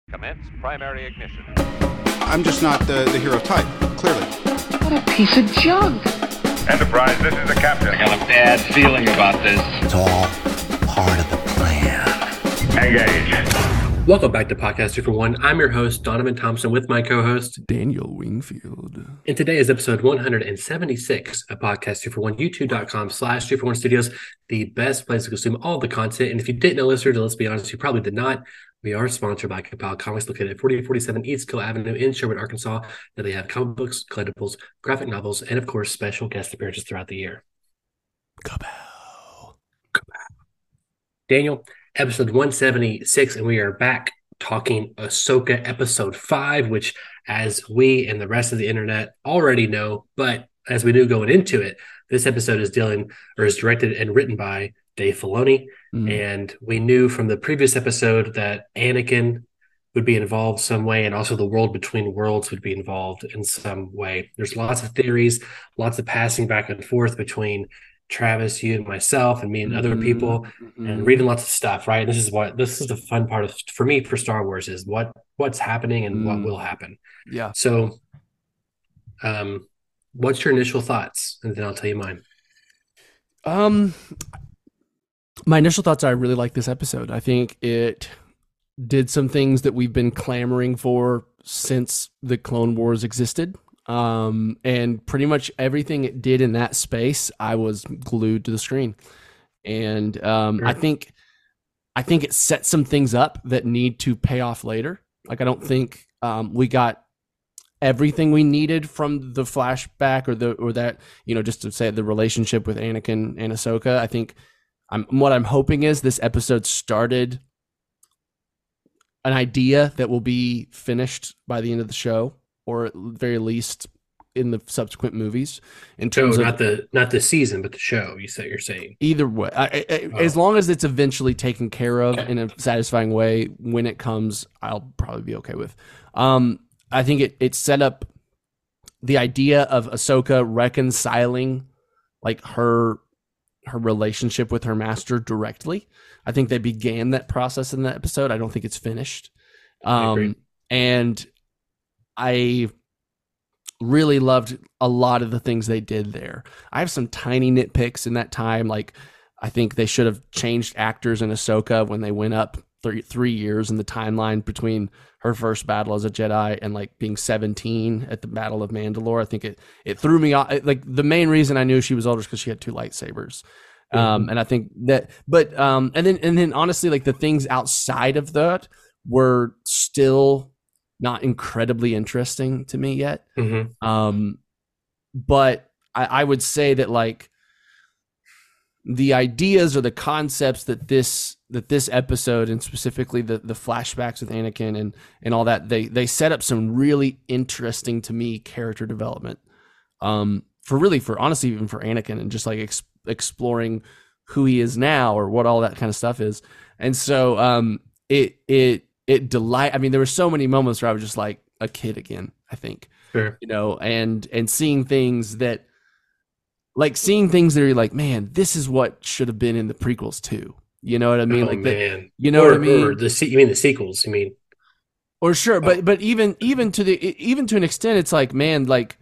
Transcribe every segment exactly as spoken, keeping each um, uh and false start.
Commence primary ignition. I'm just not the, the hero type, clearly. What a piece of junk. Enterprise, this is the captain. I got a bad feeling about this. It's all part of the plan. Engage. Welcome back to Podcast Two for One. I'm your host, Donovan Thompson, with my co-host, Daniel Wingfield. And today is episode one hundred seventy-six of Podcast Two for One, youtube.com slash Two for One Studios, the best place to consume all the content. And if you didn't know, listeners, let's be honest, you probably did not. We are sponsored by Compile Comics, located at forty forty-seven East Kill Avenue in Sherwood, Arkansas. Now they have comic books, collectibles, graphic novels, and of course, special guest appearances throughout the year. Compile. Compile. Daniel, episode one seventy-six, and we are back talking Ahsoka episode five, which, as we and the rest of the internet already know, but as we knew going into it, this episode is dealing or is directed and written by Dave Filoni. Mm. And we knew from the previous episode that Anakin would be involved some way, and also the world between worlds would be involved in some way. There's lots of theories, lots of passing back and forth between Travis, you and myself, and me and mm-hmm. other people, mm-hmm. and reading lots of stuff, right? And this is what this is the fun part of for me for Star Wars is what what's happening and mm. what will happen. Yeah. So um what's your initial thoughts? And then I'll tell you mine. Um My initial thoughts are I really like this episode. I think it did some things that we've been clamoring for since the Clone Wars existed. Um, and pretty much everything it did in that space, I was glued to the screen. And um, sure. I think I think it set some things up that need to pay off later. Like I don't think um, we got everything we needed from the flashback or the or that, you know, just to say the relationship with Anakin and Ahsoka. I think I'm, what I'm hoping is this episode started an idea that will be finished by the end of the show, or at the very least in the subsequent movies. In terms so of not the not the season, but the show. You said you're saying either way, I, I, oh. as long as it's eventually taken care of okay. in a satisfying way when it comes, I'll probably be okay with. Um, I think it it set up the idea of Ahsoka reconciling like her. her relationship with her master directly. I think they began that process in that episode. I don't think it's finished. Um, I and I really loved a lot of the things they did there. I have some tiny nitpicks in that time. Like, I think they should have changed actors in Ahsoka when they went up three, three years in the timeline between her first battle as a Jedi and like being seventeen at the Battle of Mandalore. I think it, it threw me off. Like the main reason I knew she was older is because she had two lightsabers. Mm-hmm. Um, and I think that, but, um, and then, and then honestly, like the things outside of that were still not incredibly interesting to me yet. Mm-hmm. Um, but I, I would say that like the ideas or the concepts that this, that this episode and specifically the, the flashbacks with Anakin and, and all that, they, they set up some really interesting to me character development. Um, for really, for honestly, even for Anakin and just like ex- exploring who he is now or what all that kind of stuff is. And so, um, it, it, it delight, I mean, there were so many moments where I was just like a kid again, I think, sure. you know, and, and seeing things that like seeing things that are like, man, this is what should have been in the prequels too. You know what I mean? Oh, like, man. The, you know or, what I mean? Or the you mean the sequels? You mean? Or sure, but but even even to the even to an extent, it's like, man, like,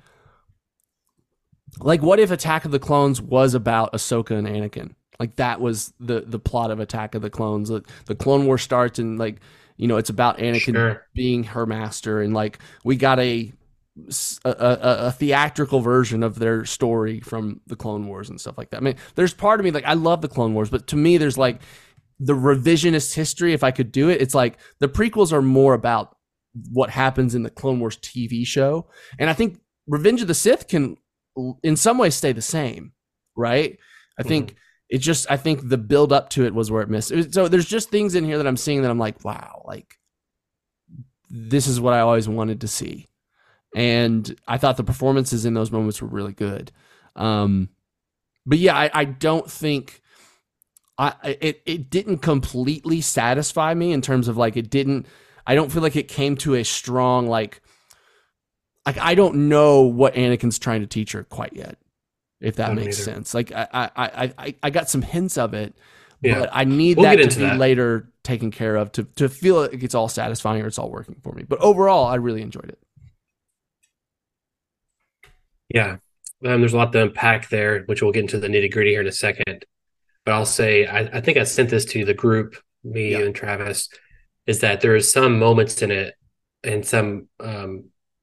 like what if Attack of the Clones was about Ahsoka and Anakin? Like that was the the plot of Attack of the Clones. The, the Clone War starts and like, you know, it's about Anakin sure. being her master, and like we got a A, a, a theatrical version of their story from the Clone Wars and stuff like that. I mean, there's part of me like I love the Clone Wars, but to me, there's like the revisionist history. If I could do it, it's like the prequels are more about what happens in the Clone Wars T V show, and I think Revenge of the Sith can, in some ways, stay the same, right? I mm-hmm. think it just. I think the build up to it was where it missed. It was, so there's just things in here that I'm seeing that I'm like, wow, like this is what I always wanted to see. And I thought the performances in those moments were really good. Um, but yeah, I, I don't think I it, it didn't completely satisfy me in terms of like it didn't. I don't feel like it came to a strong like. Like I don't know what Anakin's trying to teach her quite yet, if that makes sense. Like I I I I I got some hints of it, yeah. but I need we'll that to be that. later taken care of to to feel like it's all satisfying or it's all working for me. But overall, I really enjoyed it. Yeah. Um, there's a lot to unpack there, which we'll get into the nitty gritty here in a second. But I'll say, I, I think I sent this to the group, me Yeah. and Travis, is that there is some moments in it and some um,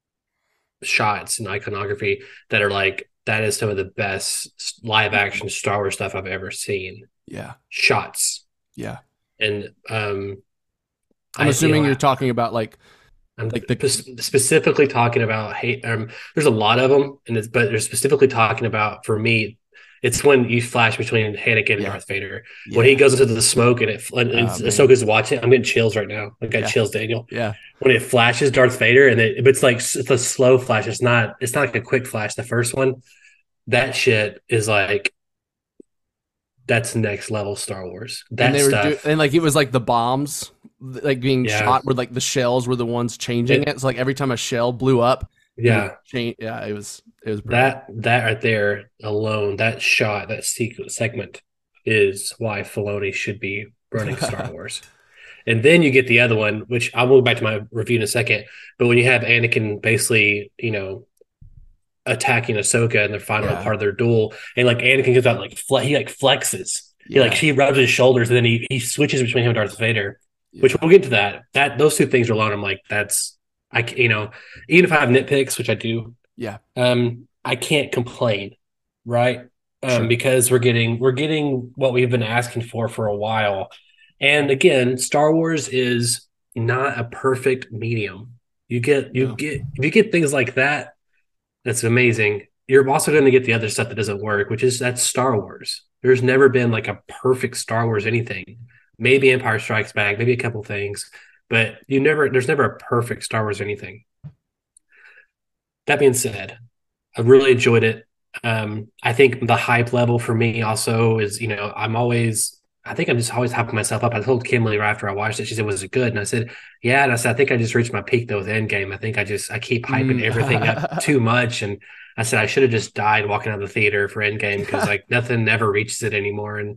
shots and iconography that are like, that is some of the best live action Star Wars stuff I've ever seen. Yeah. Shots. Yeah. And um, I'm I- assuming you know, you're talking about like I'm like the- spe- specifically talking about hate. Um, there's a lot of them, and it's, but they're specifically talking about, for me, it's when you flash between Anakin and Yeah. Darth Vader. yeah. When he goes into the smoke and it and, and Oh, man. Ahsoka's watching, I'm getting chills right now. I got Yeah. chills, Daniel. Yeah. When it flashes Darth Vader, and it, it's like it's a slow flash. It's not. It's not like a quick flash. The first one, that shit is like. That's next level Star Wars. That and they were stuff. do- and like it was like the bombs like being Yeah. shot where like the shells were the ones changing It- it. So like every time a shell blew up, it yeah. would change. Yeah, it was it was brilliant. That that right there alone, that shot, that sequence segment is why Filoni should be running Star Wars. And then you get the other one, which I'll go back to my review in a second. But when you have Anakin basically, you know, attacking Ahsoka in the final Yeah. part of their duel, and like Anakin goes out like fle- he like flexes, he like Yeah. she rubs his shoulders, and then he he switches between him and Darth Vader. Which Yeah. we'll get to that. That those two things alone, I'm like, that's I c- you know, even if I have nitpicks, which I do, yeah, um, I can't complain, right? Um, Sure. because we're getting we're getting what we've been asking for for a while. And again, Star Wars is not a perfect medium. You get you No. get if you get things like that, that's amazing. You're also going to get the other stuff that doesn't work, which is that's Star Wars. There's never been like a perfect Star Wars anything. Maybe Empire Strikes Back, maybe a couple things, but you never there's never a perfect Star Wars anything. That being said, I really enjoyed it. Um, I think the hype level for me also is, you know, I'm always, I think I'm just always hyping myself up. I told Kimberly right after I watched it, she said, was it good? And I said, yeah. And I said, I think I just reached my peak though with Endgame. I think I just, I keep hyping Mm. everything up too much. And I said, I should have just died walking out of the theater for Endgame because like nothing ever reaches it anymore. And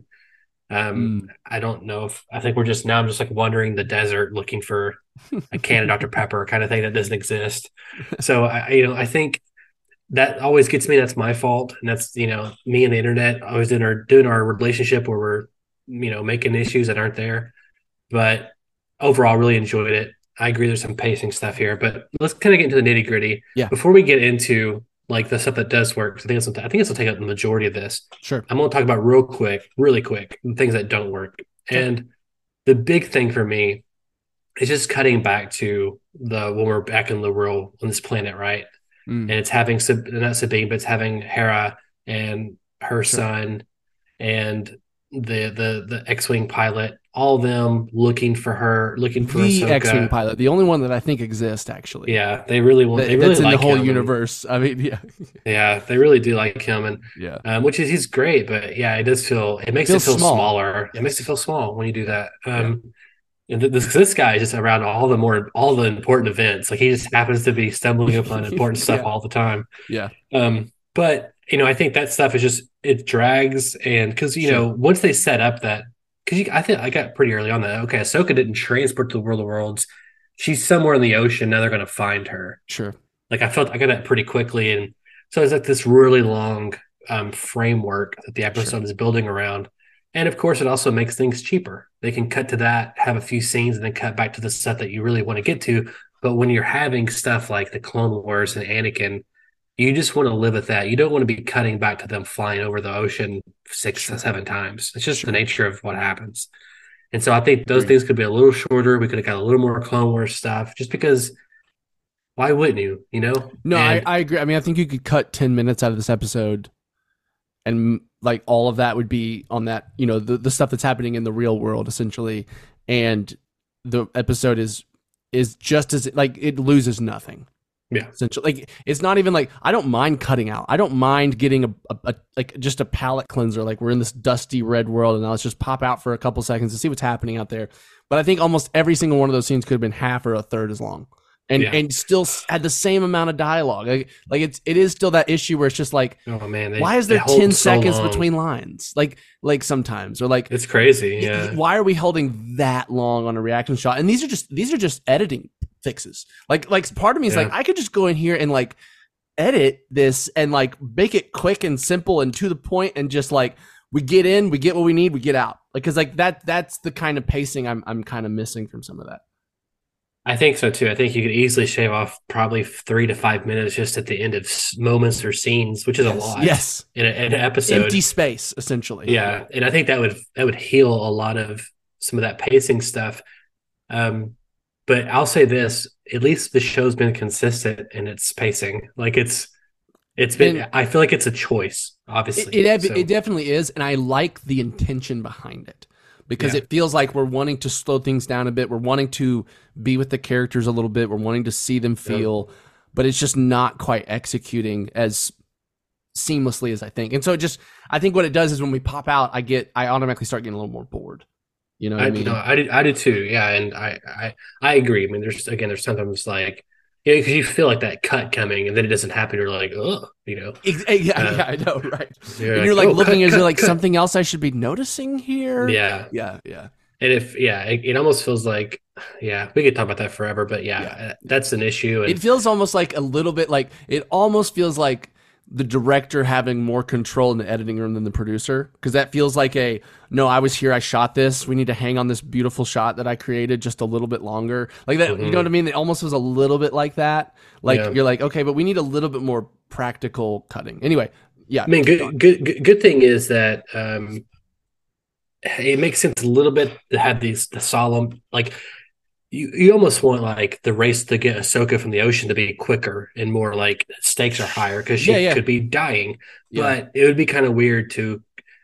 um, Mm. I don't know if, I think we're just, now I'm just like wandering the desert looking for a can of Doctor Pepper kind of thing that doesn't exist. So I, you know, I think, that always gets me. That's my fault, and that's you know me and the internet always doing our doing our relationship where we're you know making issues that aren't there. But overall, really enjoyed it. I agree. There's some pacing stuff here, but let's kind of get into the nitty gritty. Yeah. Before we get into like the stuff that does work, 'cause I think it's I think it's will take up the majority of this. Sure. I'm going to talk about real quick, really quick, the things that don't work. Okay. And the big thing for me is just cutting back to the when we're back in the real on this planet, right? Mm. And it's having Sab- not Sabine, but it's having Hera and her Sure. son and the the the X-wing pilot, all of them looking for her, looking for The Ahsoka. X-wing pilot, the only one that I think exists actually. Yeah, they really want. That- They really that's in like the whole him, and- universe. I mean, yeah, yeah, they really do like him, and yeah, um, which is he's great. But yeah, it does feel it makes Feels it feel small. smaller. It makes it feel small when you do that. Um, and th- this this guy is just around all the more all the important events. Like he just happens to be stumbling upon important stuff Yeah. all the time. yeah, Um, but you know, I think that stuff is just it drags, and because you Sure. know, once they set up that, because I think I got pretty early on that. Okay, Ahsoka didn't transport to the World of Worlds; she's somewhere in the ocean. Now they're going to find her. sure, Like I felt I got that pretty quickly, and so it's like this really long um, framework that the episode Sure. is building around. And of course, it also makes things cheaper. They can cut to that, have a few scenes, and then cut back to the stuff that you really want to get to. But when you're having stuff like the Clone Wars and Anakin, you just want to live with that. You don't want to be cutting back to them flying over the ocean six Sure. to seven times. It's just Sure. the nature of what happens. And so I think those Agreed. things could be a little shorter. We could have got a little more Clone Wars stuff just because why wouldn't you? You know? No, And- I, I agree. I mean, I think you could cut ten minutes out of this episode, and like all of that would be on that. You know, the the stuff that's happening in the real world, essentially, and the episode is is just as like it loses nothing. Yeah. Essentially, like it's not even like I don't mind cutting out. I don't mind getting a, a, a like just a palate cleanser. Like we're in this dusty red world, and now let's just pop out for a couple seconds to see what's happening out there. But I think almost every single one of those scenes could have been half or a third as long. and Yeah. and still s- had the same amount of dialogue. Like, like it's it is still that issue where it's just like, Oh man, they, why is they there hold ten so seconds long. between lines? Like like sometimes or like It's crazy. y- Yeah. why are we holding that long on a reaction shot? And these are just these are just editing fixes. Like like part of me is Yeah. like, I could just go in here and like edit this and like make it quick and simple and to the point and just like we get in, we get what we need, we get out. Like cuz like that that's the kind of pacing I'm I'm kind of missing from some of that. I think so too. I think you could easily shave off probably three to five minutes just at the end of s- moments or scenes, which is a lot. Yes. In, a, in an episode. Empty space essentially. Yeah, and I think that would that would heal a lot of some of that pacing stuff. Um, but I'll say this: at least the show's been consistent in its pacing. Like it's it's been. And- I feel like it's a choice. It, Obviously, it, ev- So, it definitely is, and I like the intention behind it because Yeah. it feels like we're wanting to slow things down a bit. We're wanting to be with the characters a little bit. We're wanting to see them feel, but it's just not quite executing as seamlessly as I think. And so it just, I think what it does is when we pop out, I get, I automatically start getting a little more bored. You know what I, I, mean? no, I did. I did too. Yeah, and I, I, I agree. I mean, there's again, there's sometimes like, you know, because you feel like that cut coming, and then it doesn't happen. You're like, oh, you know, Ex- yeah, Uh, yeah, I know, right? you're and you're like "Oh, looking, cut, is there cut, like cut." something else I should be noticing here? Yeah, Yeah, yeah. and if yeah, it, it almost feels like, yeah, we could talk about that forever, but yeah, Yeah. uh, that's an issue. And It feels almost like a little bit like it almost feels like the director having more control in the editing room than the producer, because that feels like a no, I was here, I shot this, we need to hang on this beautiful shot that I created just a little bit longer, like that. You know what I mean? It almost was a little bit like that. Like Yeah. you're like, okay, but we need a little bit more practical cutting. Anyway, yeah. I mean, good, good, good, good thing is that um, it makes sense a little bit to have these the solemn, like you, you almost want like the race to get Ahsoka from the ocean to be quicker and more like stakes are higher because she Yeah, yeah. could be dying, Yeah. but it would be kind of weird to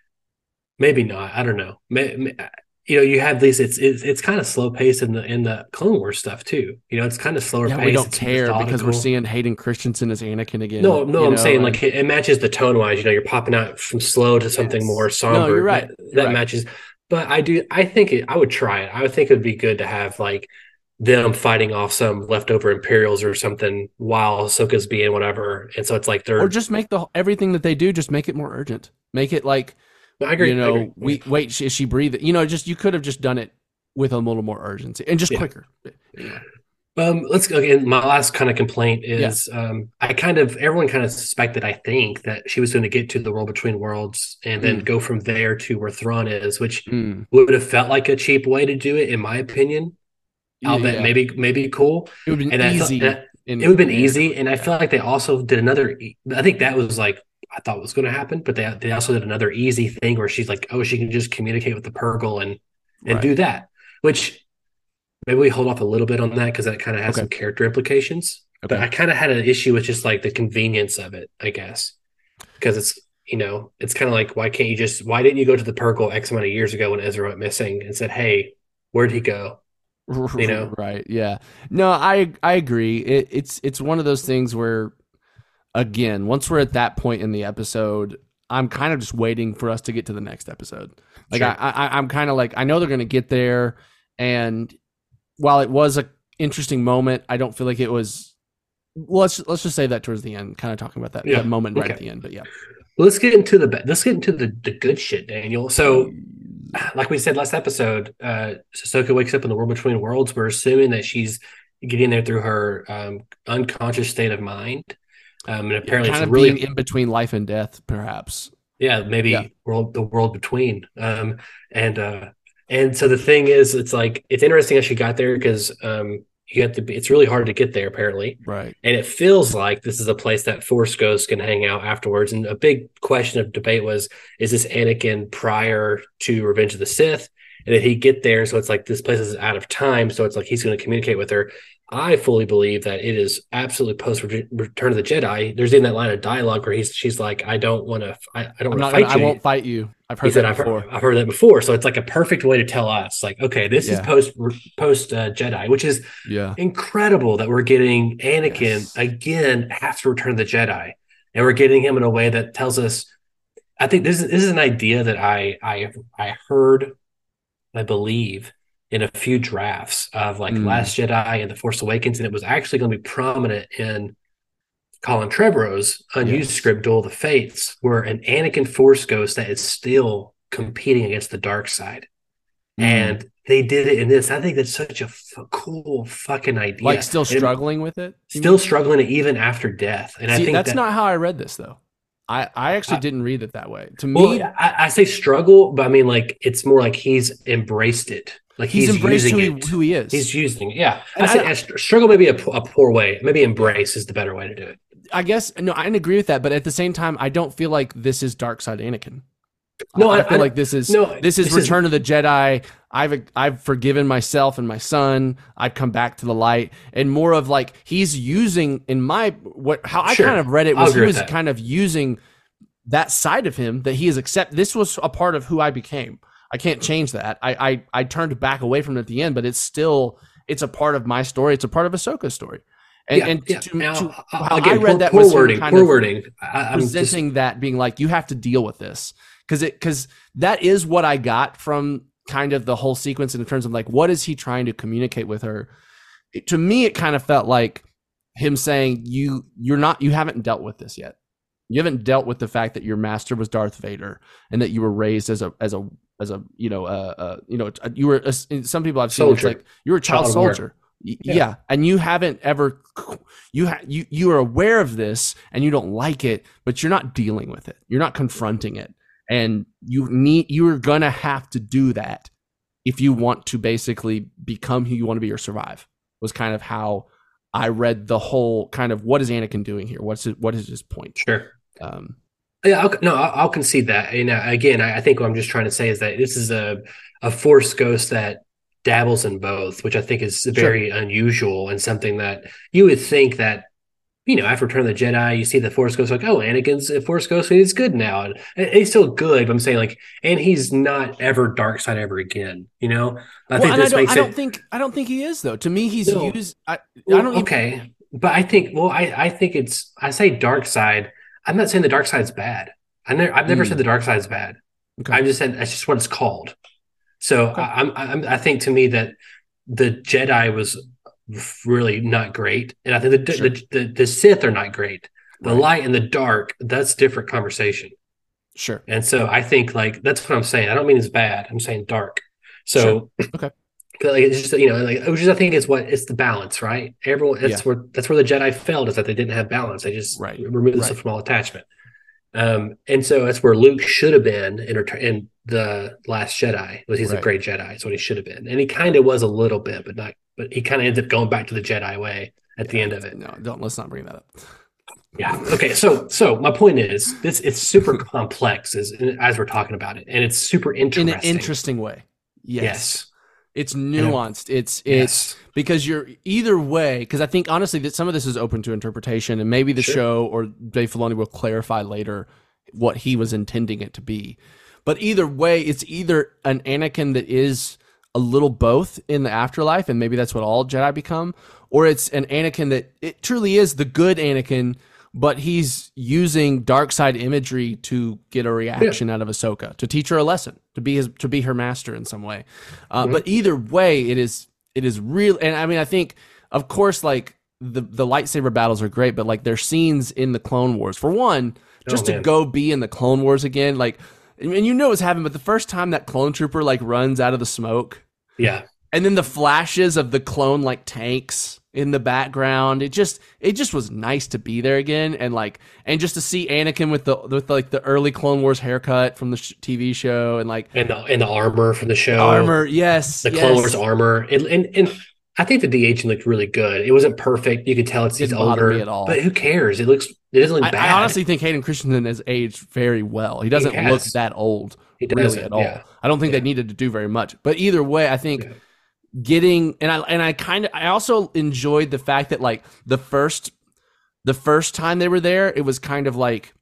maybe not. I don't know. May, may- you know, you have these. It's it's, it's kind of slow paced in the in the Clone Wars stuff too. You know, it's kind of slower Yeah, paced. we don't it's care because we're methodical. seeing Hayden Christensen as Anakin again. No, no, you I'm know, saying and- like it, it matches the tone wise. You know, you're popping out from slow to something Yes. more somber. No, you're right. That, You're that right. matches. But I do. I think it. I would try it. I would think it would be good to have like them fighting off some leftover Imperials or something while Ahsoka's being whatever. And so it's like they're. or just make the everything that they do, just make it more urgent. Make it like, I agree. you I know, agree. we wait, is she breathing? You know, just you could have just done it with a little more urgency and just Yeah. quicker. Anyway. Um, let's go again. My last kind of complaint is um, I kind of everyone kind of suspected, I think, that she was going to get to the world between worlds and then Mm. go from there to where Thrawn is, which Mm. would have felt like a cheap way to do it, in my opinion. I'll bet Yeah. maybe maybe cool. It would have been And I thought- easy. and I- in- It would have been in- easy, and I feel like they also did another. e- I think that was like I thought was going to happen, but they they also did another easy thing where she's like, oh, she can just communicate with the Purgle and and Right. do that, which. Maybe we hold off a little bit on that because that kind of has Okay. some character implications. But Okay. I kind of had an issue with just like the convenience of it, I guess, because it's you know it's kind of like why can't you just why didn't you go to the Purgle X amount of years ago when Ezra went missing and said, hey, where'd he go? You know? Right. Yeah. No, I I agree. It, it's it's one of those things where, again, once we're at that point in the episode, I'm kind of just waiting for us to get to the next episode. Like Sure. I, I I'm kind of like I know they're going to get there, and while it was a interesting moment, I don't feel like it was. Well, let's let's just say that towards the end, kind of talking about that, Yeah. that moment right Okay. at the end. But yeah, Let's get into the let's get into the the good shit, Daniel. So, like we said last episode, uh, Ahsoka wakes up in the world between worlds. We're assuming that she's getting there through her um, unconscious state of mind, um, and apparently kind it's of really being in between life and death, perhaps. yeah, maybe Yeah. world the world between. Um, and uh, and so the thing is, it's like it's interesting how she got there because um, you have to be. It's really hard to get there apparently. Right. And it feels like this is a place that Force Ghosts can hang out afterwards. And a big question of debate was, is this Anakin prior to Revenge of the Sith? And did he get there? So it's like this place is out of time. So it's like he's going to communicate with her. I fully believe that it is absolutely post Return of the Jedi. There's even that line of dialogue where he's she's like, I don't want to, I, I don't I'm want not to fight gonna, I you. won't fight you. I've He heard said, that I've before. heard, I've heard that before. So it's like a perfect way to tell us, like, okay, this is Yeah. post post uh, Jedi, which is Yeah. incredible that we're getting Anakin Yes. again after Return of the Jedi, and we're getting him in a way that tells us. I think this is this is an idea that I I I heard, I believe in a few drafts of like Mm. Last Jedi and The Force Awakens, and it was actually going to be prominent in Colin Trevorrow's unused Yes. script, Duel of the Fates, where an Anakin Force Ghost that is still competing against the dark side. Mm. And they did it in this. I think that's such a f- cool fucking idea. Like still And struggling with it? you still mean? struggling even after death. And I See, think that's that, not how I read this though. I, I actually Uh, didn't read it that way. To well, me, I, I say struggle, but I mean like it's more like he's embraced it. Like he's, he's, embraced using who he, it. who he is. He's using it. Yeah. And I, I- I, struggle maybe a, a poor way. Maybe embrace is the better way to do it. I guess no, I agree with that, but at the same time, I don't feel like this is Dark Side Anakin. No, I, I- I feel I- like this is no, this is this is- Return of the Jedi. I've I've forgiven myself and my son. I've come back to the light, and more of like he's using in my what how I Sure. kind of read it I'll was he agree with was that. kind of using that side of him that he is accept. This was a part of who I became. I can't change that. I I, I turned back away from it at the end, but it's still it's a part of my story. It's a part of Ahsoka's story. And, yeah, and yeah. to, Now, to, uh, how again, I read poor, that poor was him wording. kind Poor of wording. I, I'm just, presenting that, being like, you have to deal with this because it because that is what I got from kind of the whole sequence in terms of like, what is he trying to communicate with her? It- to me, it kind of felt like him saying, you you're not you haven't dealt with this yet. You haven't dealt with the fact that your master was Darth Vader and that you were raised as a as a as a you know uh, uh you know you were a, some people I've seen it's Soldier. like you were a child, Child of war. soldier. Y- Yeah. Yeah. And you haven't ever you ha- you you are aware of this and you don't like it, but you're not dealing with it. You're not confronting it. And you need you are gonna have to do that if you want to basically become who you want to be or survive. Was kind of how I read the whole kind of what is Anakin doing here? What's it, what is his point? sure. Um, Yeah, I'll, no, I'll, I'll concede that. And uh, again, I, I think what I'm just trying to say is that this is a a Force Ghost that dabbles in both, which I think is very unusual and something that you would think that, you know, after Return of the Jedi, you see the Force Ghost like, oh, Anakin's a Force Ghost and he's good now. And, and he's still good, but I'm saying like, and he's not ever dark side ever again, you know? I well, think and I this don't, makes I it. don't think I don't think he is though. To me, he's No. used. I, I Well, don't. Even, okay, but I think well, I, I think it's I say dark side. I'm not saying the dark side's bad. I never I've never Mm. said the dark side's bad. Okay. I just said that's just what it's called. So I, I'm, I'm I think to me that the Jedi was really not great, and I think the Sure. the, the the Sith are not great. The Right. light and the dark, that's different conversation. Sure. And so I think like that's what I'm saying. I don't mean it's bad. I'm saying dark. So Sure. Okay. but, like it's just you know like which is I think is what it's the balance, right? Everyone that's Yeah. where that's where the Jedi failed is that they didn't have balance. They just Right. removed Right. stuff from all attachment. Um, and so that's where Luke should have been in return in the Last Jedi. Was he's Right. a great Jedi? That's what he should have been, and he kind of was a little bit, but not. But he kind of ends up going back to the Jedi way at the end of it. No, don't. Let's not bring that up. Yeah. Okay. So, so my point is, this it's super complex as as we're talking about it, and it's super interesting. In an interesting way. Yes. Yes. It's nuanced. It's it's Yes. because you're either way. Because I think honestly that some of this is open to interpretation, and maybe the Sure. show or Dave Filoni will clarify later what he was intending it to be. But either way, it's either an Anakin that is a little both in the afterlife, and maybe that's what all Jedi become, or it's an Anakin that it truly is the good Anakin, but he's using dark side imagery to get a reaction out of Ahsoka, to teach her a lesson, to be his, to be her master in some way. Uh, But either way, it is it is real. And I mean, I think, of course, like the the lightsaber battles are great, but like there's scenes in the Clone Wars. For one, just Oh, to man. go be in the Clone Wars again, like, and you know what's happening, but the first time that clone trooper like runs out of the smoke, Yeah. and then the flashes of the clone like tanks in the background, it just it just was nice to be there again, and like and just to see Anakin with the with like the early Clone Wars haircut from the sh- T V show, and like And the and the armor from the show, armor, yes, the yes. Clone Wars armor, and, and and I think the de-aging looked really good. It wasn't perfect. You could tell it's he's Didn't bother older, me at all. but who cares? It looks it doesn't look I, bad. I honestly think Hayden Christensen has aged very well. He doesn't has. look that old, He really doesn't, at all. yeah. I don't think Yeah. they needed to do very much. But either way, I think Yeah. getting and I and I kind of I also enjoyed the fact that like the first the first time they were there, it was kind of like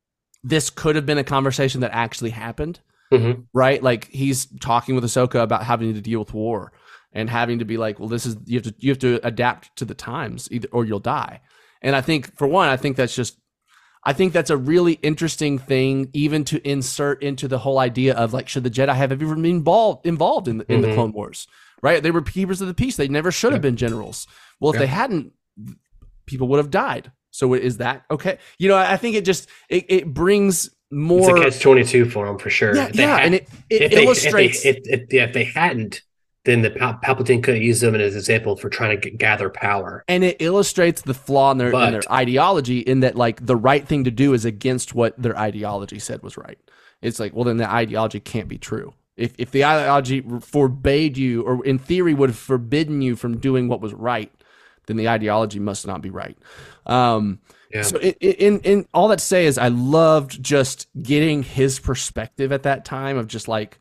this could have been a conversation that actually happened, Mhm. right? Like he's talking with Ahsoka about having to deal with war and having to be like, well, this is you have to you have to adapt to the times, either or you'll die. And I think for one, I think that's just I think that's a really interesting thing, even to insert into the whole idea of like, should the Jedi have ever been involved involved in the, in Mm-hmm. the Clone Wars? Right? They were keepers of the peace. They never should have Yeah. been generals. Well, if Yeah. they hadn't, people would have died. So is that okay? You know, I think it just it, it brings more. It's a catch twenty-two for them for sure. Yeah, If they yeah, had- and it, it if they, illustrates. if they, if, if, yeah, if they hadn't, then the Pal- Palpatine could have used them as an example for trying to g- gather power. And it illustrates the flaw in their, But- in their ideology, in that like the right thing to do is against what their ideology said was right. It's like, well, then the ideology can't be true. If if the ideology forbade you, or in theory would have forbidden you from doing what was right, then the ideology must not be right. Um, Yeah. So in, in in all that to say is, I loved just getting his perspective at that time of just like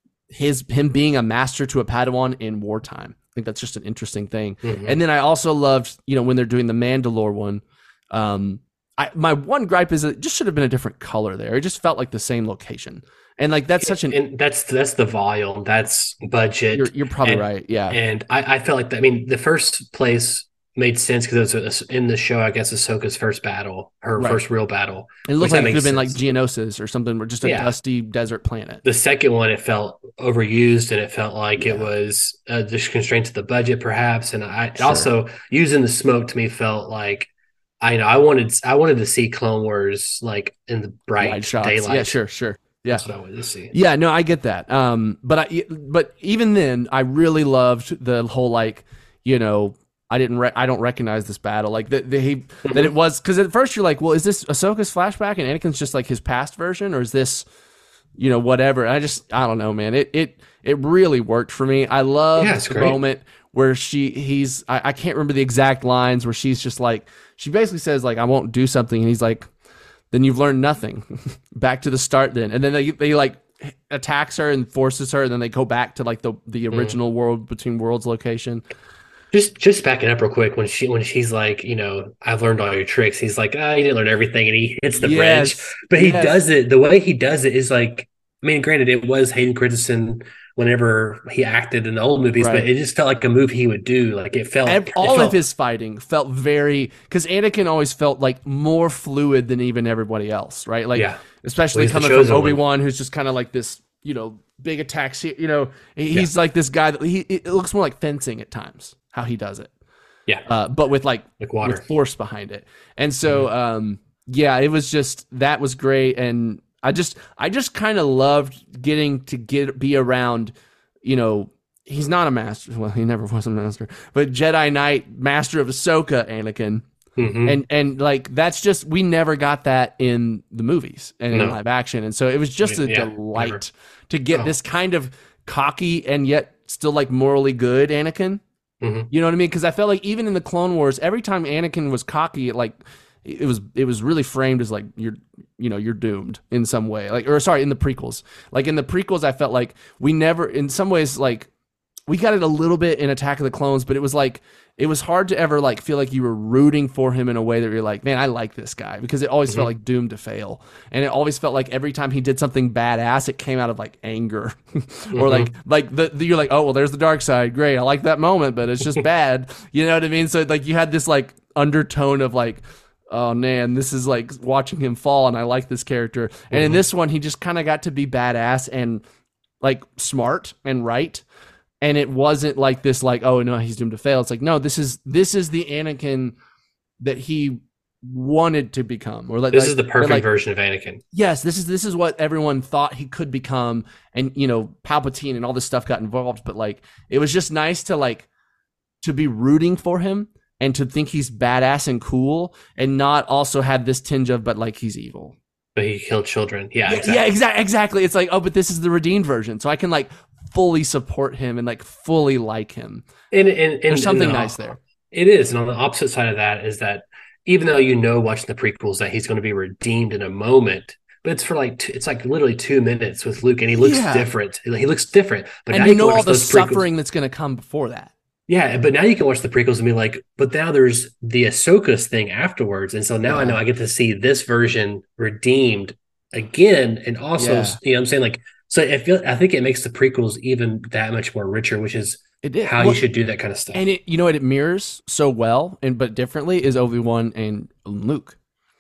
his him being a master to a Padawan in wartime. I think that's just an interesting thing. Mhm. And then I also loved, you know, when they're doing the Mandalore one. Um, I, my one gripe is that it just should have been a different color there. It just felt like the same location, and like that's such an. and that's that's the volume, that's budget. You're, you're probably and, right. Yeah. And I, I felt like that. I mean, the first place made sense because it was in the show, I guess, Ahsoka's first battle, her Right. first real battle. It looked which like that it could have makes been like sense. Geonosis or something, or just a Yeah. dusty desert planet. The second one, it felt overused, and it felt like it Yeah. was uh, just constrained to the budget, perhaps. And I it Sure. also using the smoke to me felt like I know I wanted I wanted to see Clone Wars like in the bright Wide shots. daylight. Yeah, sure, sure. Yeah. That's what I wanted to see. Yeah, no, I get that. Um, but I, but even then, I really loved the whole like, you know, I didn't, re- I don't recognize this battle. Like that, that he, that it was because at first you're like, well, is this Ahsoka's flashback and Anakin's just like his past version, or is this, you know, whatever? I just, I don't know, man. It, it, it really worked for me. I love Yeah, it's the great. moment where she, he's, I, I can't remember the exact lines where she's just like, she basically says like, I won't do something, and he's like, then you've learned nothing. Back to the start then. And then they, they like attacks her and forces her, and then they go back to like the, the original world between worlds location. Just just backing up real quick when she when she's like, you know, I've learned all your tricks. He's like, ah, you didn't learn everything, and he hits the Yes, bridge. But he yes. does it the way he does it is like, I mean, granted, it was Hayden Christensen whenever he acted in the old movies, Right. but it just felt like a move he would do. Like it felt Ev- it all felt- of his fighting felt very, because Anakin always felt like more fluid than even everybody else, right? Like, Yeah. especially Well, he's the coming from chosen one. Obi-Wan, who's just kind of like this, you know, big attacks. You know, he- he's like this guy that he, it looks more like fencing at times, how he does it. Yeah. Uh, but with like, Like water. with force behind it. And so, um, yeah, it was just, that was great. And I just, I just kind of loved getting to get, be around, you know, he's not a master. Well, he never was a master, but Jedi Knight, master of Ahsoka, Anakin. Mhm. And, and like, that's just, we never got that in the movies and in No. live action. And so it was just a Yeah, delight never. to get Oh. this kind of cocky and yet still like morally good Anakin. Mhm. You know what I mean? Because I felt like even in the Clone Wars, every time Anakin was cocky, it like it was it was really framed as like you're you know you're doomed in some way. Like or sorry, in the prequels. Like in the prequels, I felt like we never, in some ways, like we got it a little bit in Attack of the Clones, but it was like it was hard to ever like feel like you were rooting for him in a way that you're like, man, I like this guy, because it always felt like doomed to fail, and it always felt like every time he did something badass, it came out of like anger, or like like the, the you're like, oh well, there's the dark side, great, I like that moment, but it's just bad, you know what I mean? So like you had this like undertone of like, oh man, this is like watching him fall, and I like this character, and in this one, he just kind of got to be badass and like smart and right. And it wasn't like this, like, oh no, he's doomed to fail. It's like, no, this is this is the Anakin that he wanted to become, or like This like- is the perfect like, version of Anakin. yes, this is this is what everyone thought he could become, and you know, Palpatine and all this stuff got involved. But like, it was just nice to like to be rooting for him and to think he's badass and cool, and not also have this tinge of, but like he's evil. But he killed children. Yeah, Yeah, exactly. yeah, exactly. Exactly. It's like, oh, but this is the redeemed version, so I can like fully support him and like fully like him. And, and, and There's something and the- nice there. It is. And on the opposite side of that is that even though you know watching the prequels that he's going to be redeemed in a moment, but it's for like two, it's like literally two minutes with Luke, and he looks Yeah. different. He looks different. But And now you can know watch all the those prequels- suffering that's going to come before that. Yeah, but now you can watch the prequels and be like, but now there's the Ahsoka's thing afterwards, and so now I know I get to see this version redeemed again, and also, Yeah. you know, what I'm saying, like, so I feel I think it makes the prequels even that much more richer, which is It did. how Well, you should do that kind of stuff. And it, you know what it mirrors so well, and but differently, is Obi-Wan and Luke.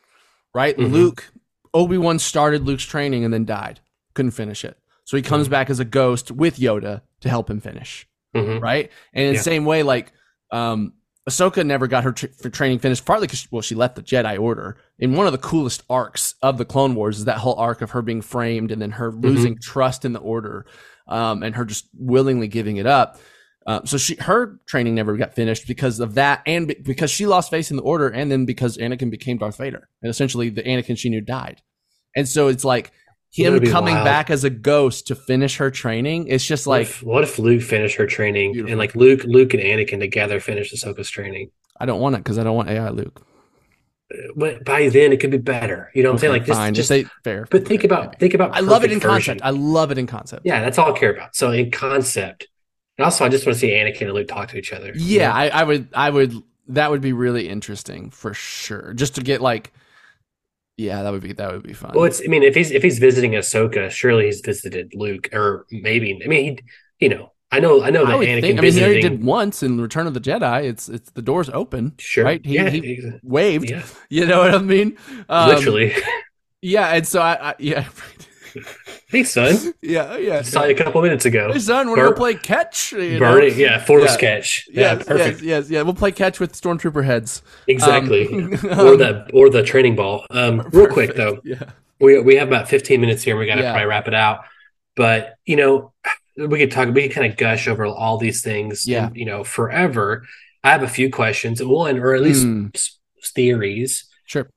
right? Mhm. Luke, Obi-Wan started Luke's training and then died. Couldn't finish it. So he comes Mhm. back as a ghost with Yoda to help him finish, Mhm. right? And in Yeah. the same way, like, um, Ahsoka never got her tr- for training finished, partly because, well, she left the Jedi Order. In one of the coolest arcs of the Clone Wars is that whole arc of her being framed and then her losing Mm-hmm. trust in the Order, um, and her just willingly giving it up. Uh, so she, her training never got finished because of that, and be- because she lost faith in the Order, and then because Anakin became Darth Vader, and essentially the Anakin she knew died. And so it's like him That'd be coming wild. back as a ghost to finish her training. It's just What like, if, what if Luke finished her training Beautiful. and like Luke, Luke and Anakin together finished Ahsoka's training? I don't want it because I don't want A I Luke. But by then it could be better. You know what I'm saying? Okay, Like just, fine. just Just say fair. but think Okay, about maybe. think about. I love it perfect in concept. version. I love it in concept. Yeah, that's all I care about. So in concept, and also I just want to see Anakin and Luke talk to each other. you Yeah, know? I, I would, I would. That would be really interesting for sure. Just to get like, yeah, that would be that would be fun. Well, it's. I mean, if he's if he's visiting Ahsoka, surely he's visited Luke, or maybe. I mean, he, you know, I know, I know that I would Anakin think. I mean, he already visiting. did once in Return of the Jedi. It's it's the doors open, Sure. right? He, Yeah, he exa- waved. yeah. You know what I mean? Um, Literally. Yeah, and so I, I yeah, Hey, son. yeah, yeah. Saw you a couple minutes ago. Hey, son, want to go Bur- play catch? You know? Burning. Yeah, force Yeah. catch. Yeah, Yes, perfect. yes, yes, yeah. We'll play catch with stormtrooper heads. Exactly. Um, or the or the training ball. Um, real quick Perfect. though, Yeah. we we have about fifteen minutes here. and We got to Yeah. probably wrap it out. But you know, we could talk. We could kind of gush over all these things. Yeah. and, you know, forever. I have a few questions. One, or at least Mm. s- theories. Sure.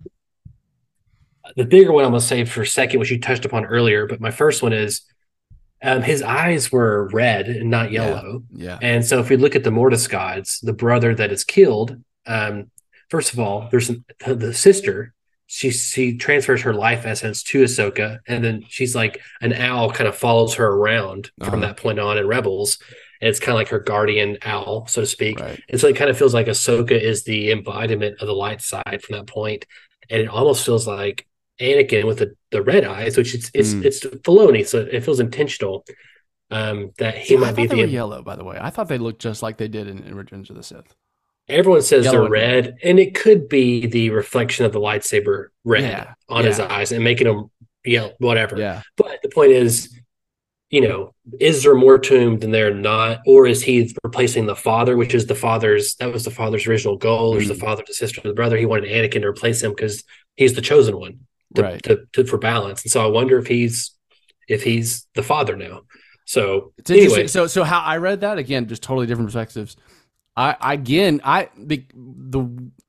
The bigger one I'm gonna save for a second, which you touched upon earlier. But my first one is, um, his eyes were red and not yellow. Yeah. And so if we look at the Mortis gods, the brother that is killed, um, first of all, there's an, the sister. She she transfers her life essence to Ahsoka, and then she's like an owl kind of follows her around Uh-huh. from that point on in Rebels. And it's kind of like her guardian owl, so to speak. Right. And so it kind of feels like Ahsoka is the embodiment of the light side from that point. And it almost feels like Anakin with the, the red eyes, which it's it's Mm. it's Filoni, so it feels intentional. Um, that he See, I might thought be they the were yellow, by the way. I thought they looked just like they did in, in Revenge of the Sith. Everyone says Yellow they're and red, and it could be the reflection of the lightsaber red Yeah, on his yeah. eyes and making him yell, whatever. Yeah. But the point is, you know, is there more to him than there not, or is he replacing the father, which is the father's? That was the father's original goal. There's Mm. the father, the sister, the brother. He wanted Anakin to replace him because he's the chosen one, to, Right. to, to for balance. And so I wonder if he's if he's the father now. So It's interesting. anyway, So, so how I read that again, just totally different perspectives. I again, I the, the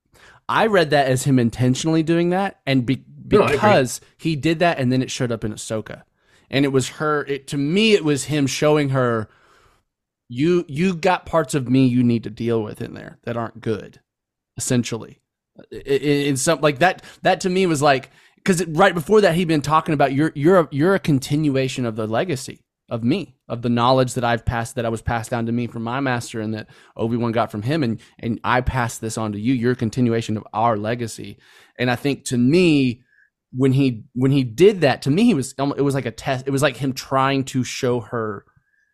I read that as him intentionally doing that, and be, No, I agree. because he did that, and then it showed up in Ahsoka, and it was her. It, to me, it was him showing her, you you got parts of me you need to deal with in there that aren't good, essentially. In, in some like that, that to me was like, because right before that he'd been talking about you're you're a, you're a continuation of the legacy of me, of the knowledge that I've passed, that I was passed down to me from my master, and that Obi-Wan got from him, and and I passed this on to you. You're a continuation of our legacy. And I think to me, when he when he did that, to me he was it was like a test. It was like him trying to show her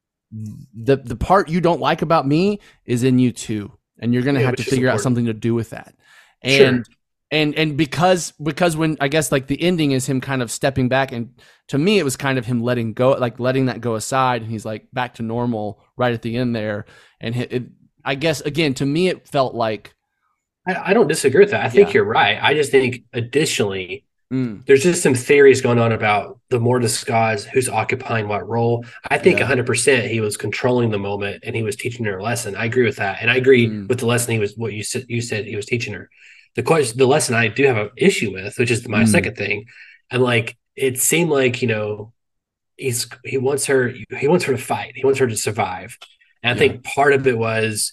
the the part you don't like about me is in you too, and you're gonna Yeah, have which to is figure out important. something to do with that. Sure. And and and because because when I guess like the ending is him kind of stepping back, and to me it was kind of him letting go, like letting that go aside, and he's like back to normal right at the end there. And it, it, I guess again, to me it felt like I, I don't disagree with that. I think Yeah. you're right. I just think additionally, mm, there's just some theories going on about the Mortis gods, who's occupying what role. I think Yeah. one hundred percent he was controlling the moment and he was teaching her a lesson. I agree with that, and I agree Mm. with the lesson he was what you said. You said he was teaching her. The question, the lesson I do have an issue with, which is my Mm. second thing, and like it seemed like you know he's he wants her he wants her to fight. He wants her to survive, and I Yeah. think part of it was.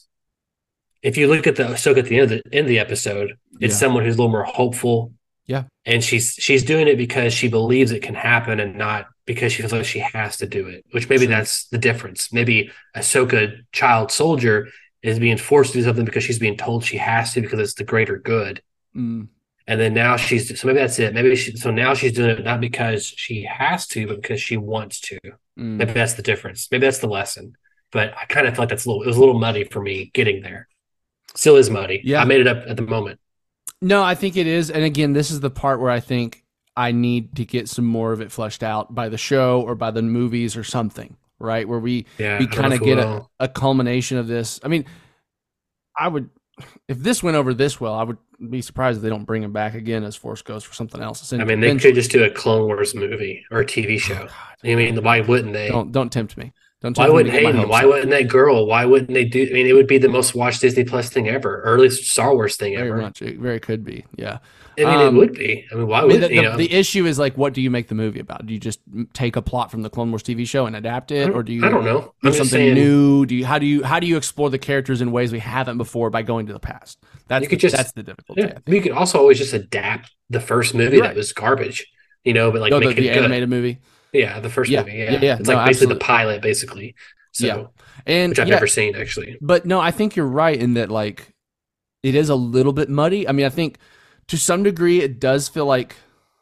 If you look at the Ahsoka at the end of the, end of the episode, it's Yeah. someone who's a little more hopeful. Yeah. And she's she's doing it because she believes it can happen and not because she feels like she has to do it, which maybe Sure. that's the difference. Maybe Ahsoka, child soldier, is being forced to do something because she's being told she has to because it's the greater good. mm, And then now she's so maybe that's it. Maybe she so now she's doing it not because she has to, but because she wants to. mm. Maybe that's the difference. Maybe that's the lesson. But I kind of feel like that's a little it was a little muddy for me getting there. Still is muddy. Yeah. I made it up at the moment. No, I think it is. And again, this is the part where I think I need to get some more of it fleshed out by the show or by the movies or something, right? Where we, Yeah, we I don't kind know of if we get a, will. a culmination of this. I mean, I would, if this went over this well, I would be surprised if they don't bring him back again as Force Ghost for something else. I mean, they could just do a Clone Wars movie or a T V show. Oh, I mean, why wouldn't they? Don't don't tempt me. Don't Why tempt me wouldn't to get my Hayden? hopes Why up. wouldn't that girl? Why wouldn't they do? I mean, it would be the most watched Disney Plus thing ever, or at least Star Wars thing Very ever. much, it very could be. Yeah. I mean, Um, it would be. I mean, why I mean, would the, you the, know? the issue is like, what do you make the movie about? Do you just take a plot from the Clone Wars T V show and adapt it, or do you? I don't know. Do I'm just something saying- new? Do you? How do you? How do you explore the characters in ways we haven't before by going to the past? That's You could the, just- that's the difficulty. Yeah, you could also always just adapt the first movie Right. that was garbage, you know, but like No, the, make the it good. animated movie. Yeah, the first Yeah, movie. Yeah, yeah, yeah. It's No, like basically absolutely. the pilot, basically. So, Yeah. And which I've yeah, never seen actually. But no, I think you're right in that like it is a little bit muddy. I mean, I think to some degree it does feel like,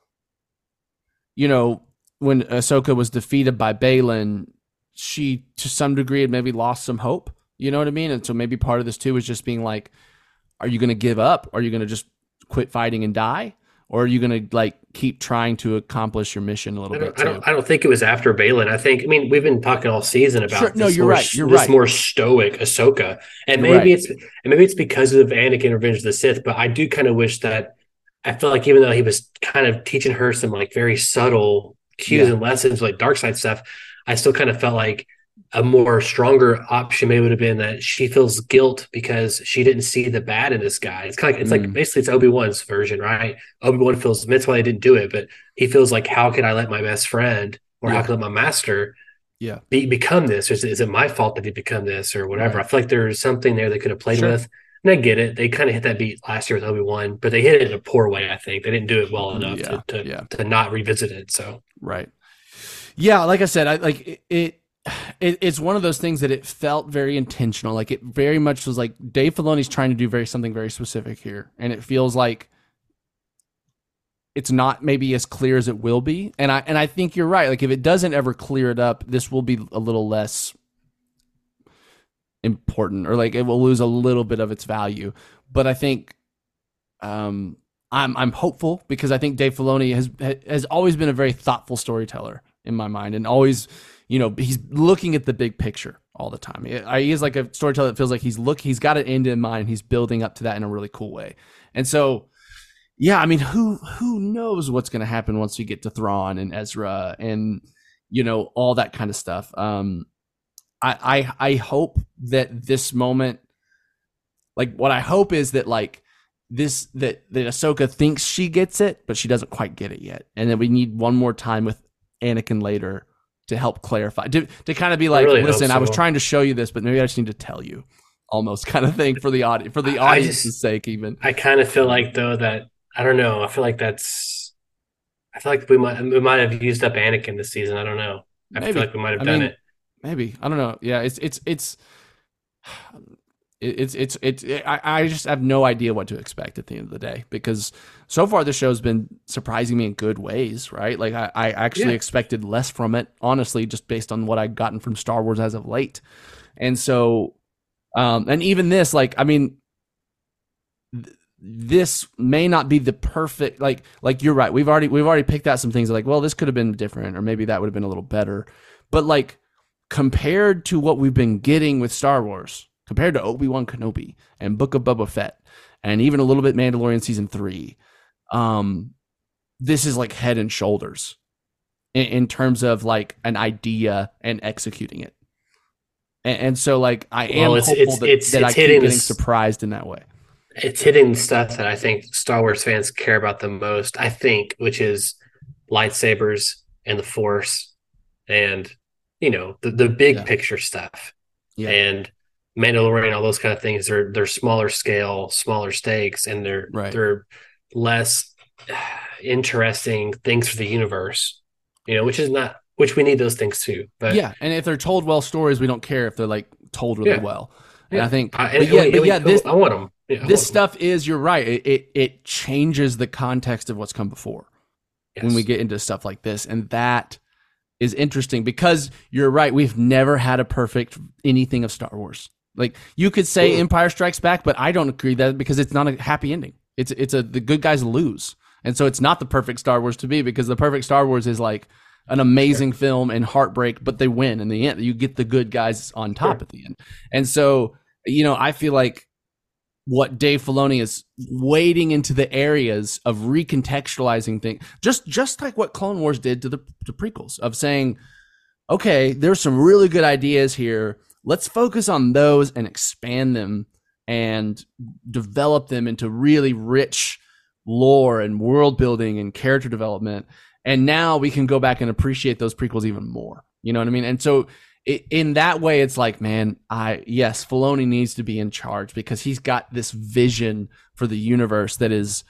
you know, when Ahsoka was defeated by Balin, she to some degree had maybe lost some hope. You know what I mean? And so maybe part of this too is just being like, are you going to give up? Are you going to just quit fighting and die? Or are you going to like keep trying to accomplish your mission a little I bit don't, I too? don't. I don't think it was after Balin. I think. I mean, we've been talking all season about. Sure, no, this you're more, right, you're this right. more stoic Ahsoka, and You're maybe right. it's and maybe it's because of Anakin Revenge of the Sith. But I do kind of wish that. I feel like even though he was kind of teaching her some like very subtle cues Yeah. and lessons, like dark side stuff, I still kind of felt like a more stronger option maybe would have been that she feels guilt because she didn't see the bad in this guy. It's kind of like, it's like Mm. basically it's Obi-Wan's version, right? Obi-Wan feels that's why they didn't do it, but he feels like, how could I let my best friend or how Yeah. could I let my master Yeah. be, become this? Or is it, is it my fault that he become this or whatever? Right. I feel like there's something there they could have played Sure. with. And I get it. They kind of hit that beat last year with Obi-Wan, but they hit it in a poor way, I think. They didn't do it well enough Yeah, to, to, yeah. to not revisit it. So Right. Yeah, like I said, I like it, it, it. It's one of those things that it felt very intentional. Like it very much was like Dave Filoni's trying to do very something very specific here, and it feels like it's not maybe as clear as it will be. And I and I think you're right. Like if it doesn't ever clear it up, this will be a little less important, or like it will lose a little bit of its value. But I think, um, I'm I'm hopeful because I think Dave Filoni has has always been a very thoughtful storyteller in my mind, and always, you know, he's looking at the big picture all the time. He is like a storyteller that feels like he's look he's got an end in mind. He's building up to that in a really cool way, and so. Yeah, I mean, who who knows what's going to happen once we get to Thrawn and Ezra and, you know, all that kind of stuff. Um, I, I I hope that this moment, like what I hope is that like this that that Ahsoka thinks she gets it, but she doesn't quite get it yet, and then we need one more time with Anakin later to help clarify, to to kind of be like, really hope listen, I was so. trying to show you this, but maybe I just need to tell you, almost kind of thing for the audience, for the I audience's just- sake, even. I kind of feel like though that I don't know. I feel like that's. I feel like we might we might have used up Anakin this season. I don't know. I Maybe. feel like we might have I done mean, it. Maybe I don't know. Yeah, it's it's it's it's it's it's. I, I just have no idea what to expect at the end of the day because so far the show's been surprising me in good ways. Right? Like I, I actually Yeah. expected less from it, honestly, just based on what I've gotten from Star Wars as of late, and so, um, and even this, like, I mean. Th- This may not be the perfect like like you're right. We've already we've already picked out some things like, well, this could have been different, or maybe that would have been a little better. But like compared to what we've been getting with Star Wars, compared to Obi-Wan Kenobi and Book of Boba Fett, and even a little bit Mandalorian season three, um, this is like head and shoulders in, in terms of like an idea and executing it. And, and so like I am Well, it's- hopeful it's- that, it's- that I it's keep hitting getting this- surprised in that way. It's hitting stuff that I think Star Wars fans care about the most. I think, which is lightsabers and the Force, and you know the the big Yeah. picture stuff. Yeah. And Mandalorian, all those kind of things. They're they're smaller scale, smaller stakes, and they're Right. they're less interesting things for the universe. You know, which is not which we need those things too. But Yeah, and if they're told well stories, we don't care if they're like told really Yeah. well. And yeah. I think, I, but and, yeah, and- but and- yeah, and- this I want them. Yeah, I this want 'em. stuff is you're right. It, it it changes the context of what's come before Yes. when we get into stuff like this, and that is interesting because you're right. We've never had a perfect anything of Star Wars. Like you could say Ooh. Empire Strikes Back, but I don't agree that because it's not a happy ending. It's it's a the good guys lose, and so it's not the perfect Star Wars to be, because the perfect Star Wars is like an amazing sure. film and heartbreak, but they win in the end. You get the good guys on top sure. at the end, and so you know I feel like what Dave Filoni is wading into the areas of recontextualizing things, just just like what Clone Wars did to the to prequels, of saying, okay, there's some really good ideas here. Let's focus on those and expand them and develop them into really rich lore and world building and character development. And now we can go back and appreciate those prequels even more. You know what I mean? And so it, in that way, it's like, man, I, yes, Filoni needs to be in charge, because he's got this vision for the universe that is,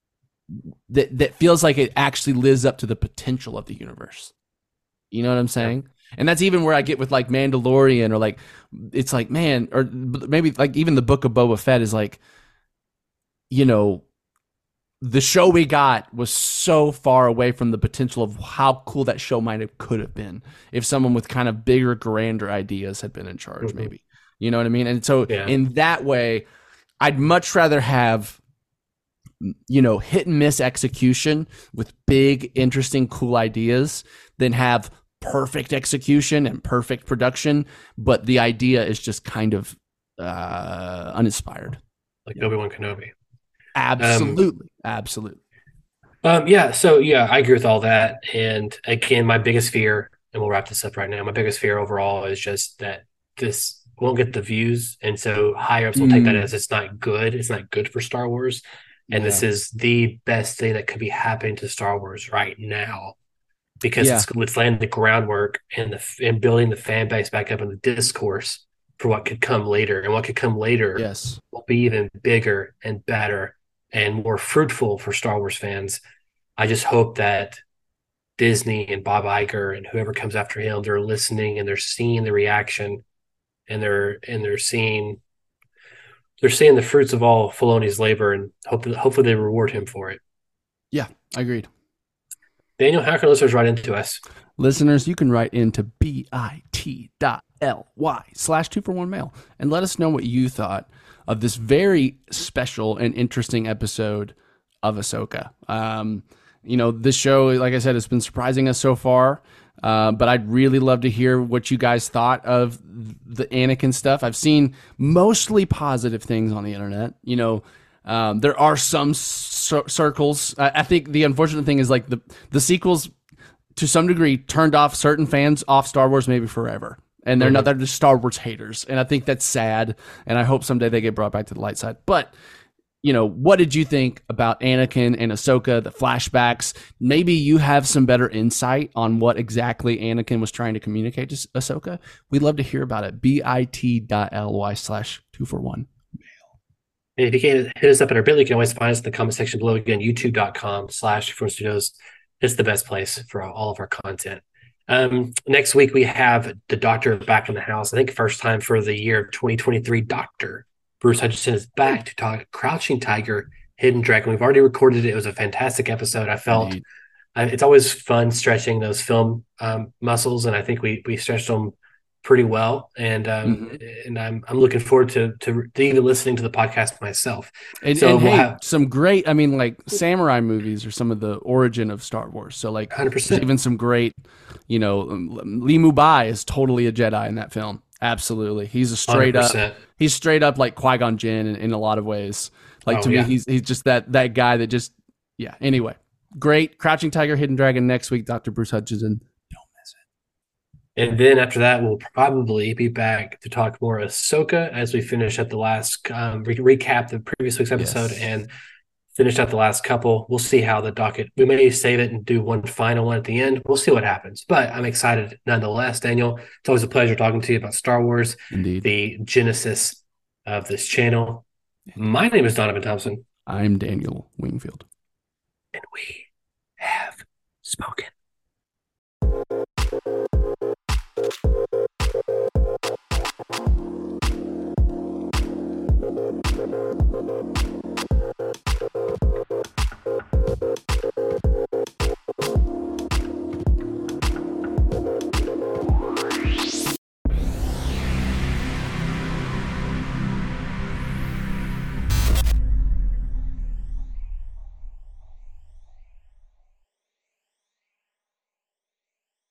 that, that feels like it actually lives up to the potential of the universe. You know what I'm saying? Yeah. And that's even where I get with like Mandalorian, or like, it's like, man, or maybe like even the Book of Boba Fett is like, you know, the show we got was so far away from the potential of how cool that show might have could have been if someone with kind of bigger, grander ideas had been in charge, mm-hmm. maybe. You know what I mean? And so yeah. in that way, I'd much rather have, you know, hit and miss execution with big, interesting, cool ideas than have perfect execution and perfect production, but the idea is just kind of uh, uninspired. Like yeah. Obi-Wan Kenobi. Absolutely. Um, Absolutely. Um, yeah. So, yeah, I agree with all that. And again, my biggest fear, and we'll wrap this up right now, my biggest fear overall is just that this won't get the views. And so higher ups will mm. take that as it's not good. It's not good for Star Wars. And yeah. this is the best thing that could be happening to Star Wars right now, because yeah. it's, it's laying the groundwork and the and building the fan base back up in the discourse for what could come later. And what could come later yes. will be even bigger and better and more fruitful for Star Wars fans. I just hope that Disney and Bob Iger and whoever comes after him, they're listening and they're seeing the reaction, and they're and they're seeing they're seeing the fruits of all Filoni's labor, and hopefully hopefully they reward him for it. Yeah, I agreed. Daniel, how can listeners write into us? Listeners, you can write into bit.ly slash two for one mail and let us know what you thought of this very special and interesting episode of Ahsoka. Um, you know, this show, like I said, has been surprising us so far, uh, but I'd really love to hear what you guys thought of the Anakin stuff. I've seen mostly positive things on the internet. You know, um, there are some c- circles. I, I think the unfortunate thing is like the, the sequels, to some degree, turned off certain fans off Star Wars maybe forever. And they're mm-hmm. not, they're just Star Wars haters. And I think that's sad. And I hope someday they get brought back to the light side. But, you know, what did you think about Anakin and Ahsoka, the flashbacks? Maybe you have some better insight on what exactly Anakin was trying to communicate to Ahsoka. We'd love to hear about it. bit.ly slash two for one mail. And if you can't hit us up at our Bitly, you can always find us in the comment section below. Again, youtube.com slash Foreign Studios. It's the best place for all of our content. Um, next week, we have the Doctor back in the house. I think first time for the year of twenty twenty-three, Doctor Bruce Hutchinson is back to talk Crouching Tiger, Hidden Dragon. We've already recorded it. It was a fantastic episode. I felt uh, it's always fun stretching those film um, muscles, and I think we we stretched them pretty well. And um, mm-hmm. and I'm I'm looking forward to, to to even listening to the podcast myself. And, so and we'll hey, have some great, I mean, like samurai movies are some of the origin of Star Wars. So like, one hundred percent. Even some great, you know, um, Li Mu Bai is totally a Jedi in that film. Absolutely, he's a straight one hundred percent. Up. He's straight up like Qui-Gon Jinn in, in a lot of ways. Like oh, to yeah. me, he's he's just that that guy that just yeah. Anyway, great Crouching Tiger, Hidden Dragon next week. Doctor Bruce Hutchinson. And then after that, we'll probably be back to talk more Ahsoka as we finish at the last um, re- recap the previous week's episode yes. and finish out the last couple. We'll see how the docket. We may save it and do one final one at the end. We'll see what happens. But I'm excited nonetheless, Daniel. It's always a pleasure talking to you about Star Wars, Indeed. The genesis of this channel. My name is Donovan Thompson. I'm Daniel Wingfield. And we have spoken.